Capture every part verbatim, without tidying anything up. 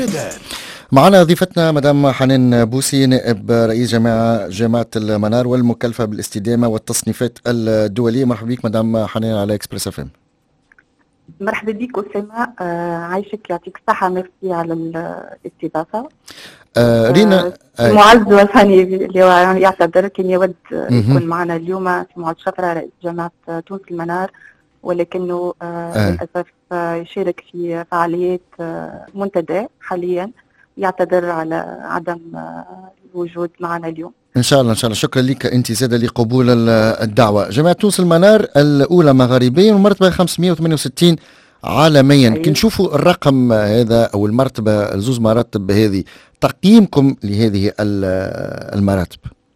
مفردات. معنا ضيفتنا مدام حنان بوسي، نائب رئيس جامعة جامعة المنار والمكلفة بالاستدامة والتصنيفات الدولية. مرحبا بك مدام حنان على اكسبريس اف ام. مرحبا بك أسامة، آه عايشك، يعطيك الصحة، ميرسي على الاستضافة. آه رينا آه معز وثاني اللي هو يعتذر كان يود يكون معنا اليوم في معز شفرة رئيس جامعة تونس المنار، ولكنه آه آه. للأسف آه يشارك في فعاليات آه منتدى حاليا، يعتذر على عدم آه الوجود معنا اليوم. ان شاء الله ان شاء الله. شكرا لك انت ساده لقبول الدعوه. جامعه تونس المنار الاولى مغاربيا والمرتبه خمسمئة وثمانية وستين عالميا. كي نشوفوا الرقم هذا او المرتبه الزوز مراتب هذه، تقييمكم لهذه المراتب؟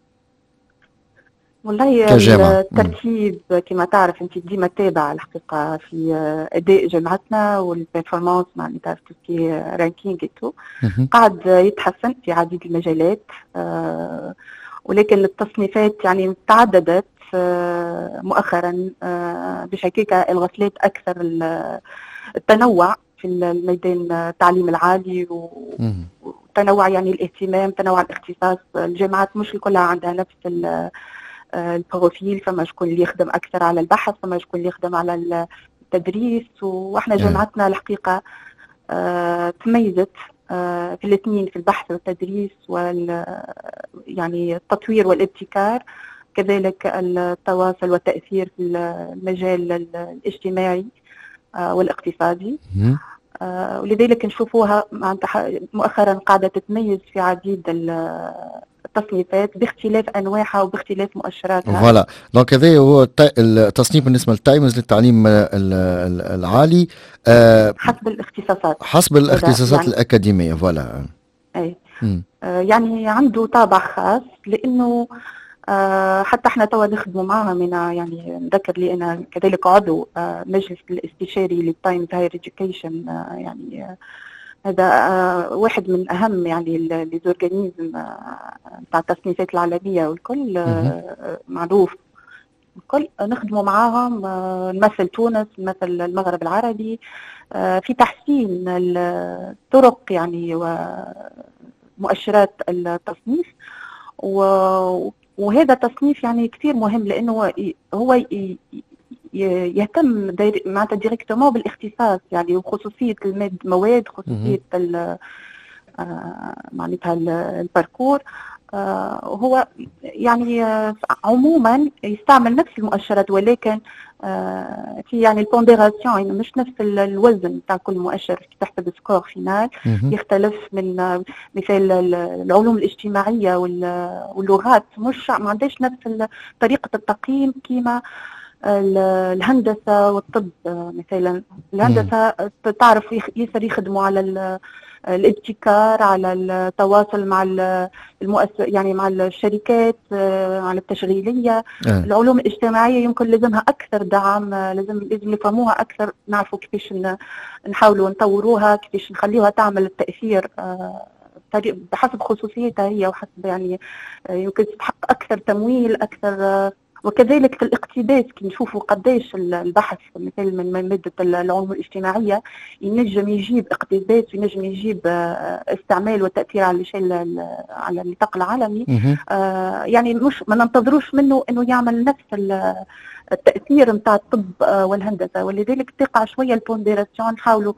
والله كجامعة. الترتيب كما تعرف انت ديما تابع الحقيقه في اداء جامعتنا والبرفورمانس، معناتها تعرف في رانكينج تو قاعد يتحسن في عديد المجالات، آه ولكن التصنيفات يعني تعددت آه مؤخرا آه باش هكاك الغسلات اكثر التنوع في الميدان التعليم العالي وتنوع يعني الاهتمام، تنوع الاختصاص. الجامعات مش كلها عندها نفس البروفيل، فما شكون اللي يخدم اكثر على البحث، فما شكون اللي يخدم على التدريس، واحنا جامعتنا الحقيقه آه تميزت آه في الاثنين، في البحث والتدريس وال يعني التطوير والابتكار، كذلك التواصل والتاثير في المجال الاجتماعي آه والاقتصادي. آه ولذلك نشوفوها مؤخرا قاعده تتميز في عديد التصنيفات باختلاف انواعها وباختلاف مؤشراتها. فوالا دونك هذا هو التصنيف بالنسبه للتايمز للتعليم العالي آه حسب الاختصاصات حسب الاختصاصات يعني الاكاديميه. فوالا اي آه يعني عنده طابع خاص، لانه آه حتى احنا توا نخدموا معها من يعني نذكر لي انا كذلك عضو آه مجلس الاستشاري للتايمز هاير اديوكيشن، آه يعني آه هذا آه واحد من اهم يعني ليزورجانيزم نتاع آه التصنيفات العالميه والكل آه معروف الكل نخدموا معاهم، آه نمثل تونس، نمثل المغرب العربي آه في تحسين الطرق يعني ومؤشرات التصنيف، وهذا تصنيف يعني كثير مهم، لانه هو يهتم معناتها ديريكتومون بالاختصاص يعني وخصوصيه المواد، خصوصيه معناتها الباركور. هو يعني عموما يستعمل نفس المؤشرات، ولكن في يعني البونديراسيون يعني مش نفس الوزن تاع كل مؤشر في تحسب سكور فينال، يختلف من مثال العلوم الاجتماعيه واللغات مش ما عندهاش نفس طريقه التقييم كيما الهندسه والطب. مثلا الهندسه تعرف ياسر يخدموا على الابتكار، على التواصل مع المؤسس يعني مع الشركات، على التشغيليه. أه. العلوم الاجتماعيه يمكن لازمها اكثر دعم، لازم لازم نفهموها اكثر، نعرفوا كيفاش نحاولوا نطوروها، كيفاش نخليوها تعمل التاثير بحسب خصوصيتها هي، وحسب يعني يمكن تحقق اكثر تمويل اكثر. وكذلك في الاقتباس كي نشوفوا قداش البحث مثل من ماده العلوم الاجتماعيه ينجم يجيب اقتباس وينجم يجيب استعمال وتاثير على الشيء على النطاق العالمي. آه يعني مش ما ننتظروش منه انه يعمل نفس التاثير نتاع الطب والهندسه، ولذلك تقع شويه البونديراسيون، نحاولوا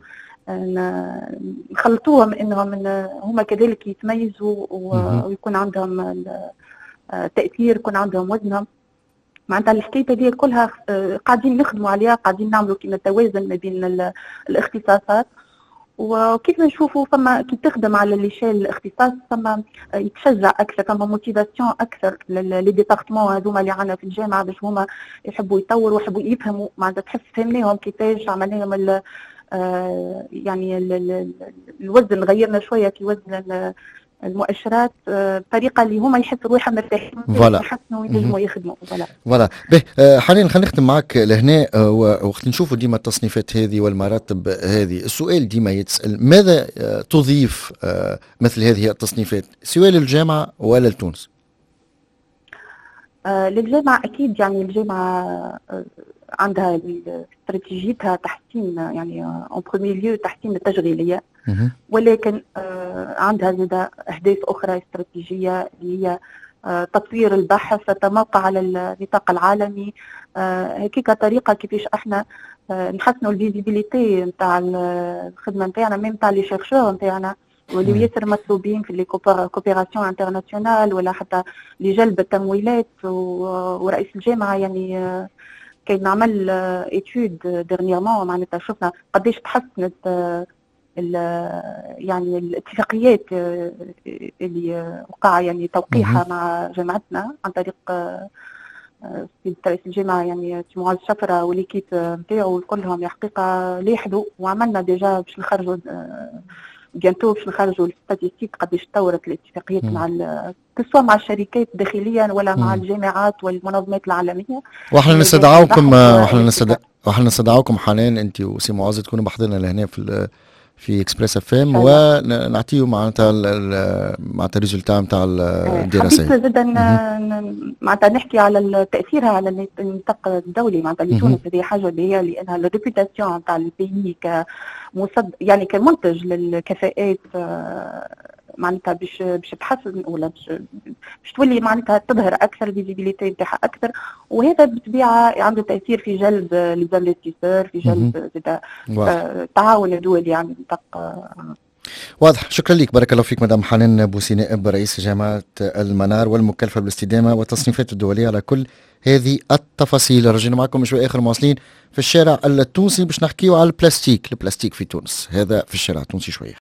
نخلطوهم انهم هما كذلك يتميزوا ويكون عندهم تاثير، يكون عندهم وزنهم. معناتها الحكايه هذه كلها قاعدين نخدموا عليها، قاعدين نعملوا كيما توازن ما بين الاختصاصات. وكيف نشوفوا فما كي تخدم على اللي شال الاختصاص فما يتشجع اكثر، فما موتيفاسيون اكثر لي ديبارتمون هذوما اللي عندنا في الجامعه باش هما يحبوا يطوروا ويحبوا يفهموا. معناتها تحس فهمناهم كيفاش عملناهم آه يعني ال ال الوزن غيرنا شويه في وزن المؤشرات بطريقه اللي هما يحسوا روحهم مرتاحين يحسنوا وينجموا يخدموا. فوالا فوالا به حنين خلينا نختم معك لهنا. وقت نشوفوا ديما التصنيفات هذه والمراتب هذه، السؤال ديما يتسال ماذا تضيف مثل هذه التصنيفات سواء للجامعه ولا لتونس؟ آه للجامعه اكيد، يعني الجامعه عندها استراتيجيتها تحسين يعني اون بروميي ليو تحسين التشغيليه، ولكن عندها زاد اهداف اخرى استراتيجيه اللي هي تطوير البحث وتموقع على النطاق العالمي. هيك طريقه كيفاش احنا نحسنوا الفيزيبيليتي نتاع الخدمه نتاعنا، ميم نتاع لي شيرشور نتاعنا واللي ياسر مطلوبين في لي كوبيراسيون انترناسيونال ولا حتى لجلب التمويلات. ورئيس الجامعه يعني كي نعمل ايتود ديرنييرمون معناتها شفنا قداش تحسنت يعني الاتفاقيات اللي وقع يعني توقيعها مع جامعتنا عن طريق سيد رئيس الجامعه يعني سي معاذ شفره والكيب نتاعو كلهم الحقيقه لاحظوا، وعملنا ديجا باش نخرجوا بيانتو باش نخرجوا الستاتيستيك قداش تطورت الاتفاقيات مع كسوا مع الشركات داخليا ولا مع مم. الجامعات والمنظمات العالميه. واحنا نستدعوكم واحنا نستدع واحنا نستدعوكم حنان انت وسي معاذ تكونوا بحضرنا لهنا في في اكسبريس اف ام ونعطيو معناتها معناتها الريزولتا نتاع الدراسه. حبيت زاد معناتها نحكي على تاثيرها على النطاق الدولي معناتها لتونس. هذه حاجه اللي هي لانها الريبيوتاسيون نتاع البيي كمصد يعني كمنتج للكفاءات معناتها باش باش تحسن ولا باش باش تولي معناتها تظهر اكثر الفيزيبيليتي نتاعها اكثر، وهذا بالطبيعه عنده تاثير في جلب ليزانفستيسور في جلب التعاون الدولي يعني نطاق. واضح. شكرا لك، بارك الله فيك مدام حنان بوسينائب رئيس جامعه المنار والمكلفه بالاستدامه والتصنيفات الدوليه على كل هذه التفاصيل. رجعنا معكم شوي اخر مواصلين في الشارع التونسي باش نحكيو على البلاستيك البلاستيك في تونس. هذا في الشارع التونسي شويه.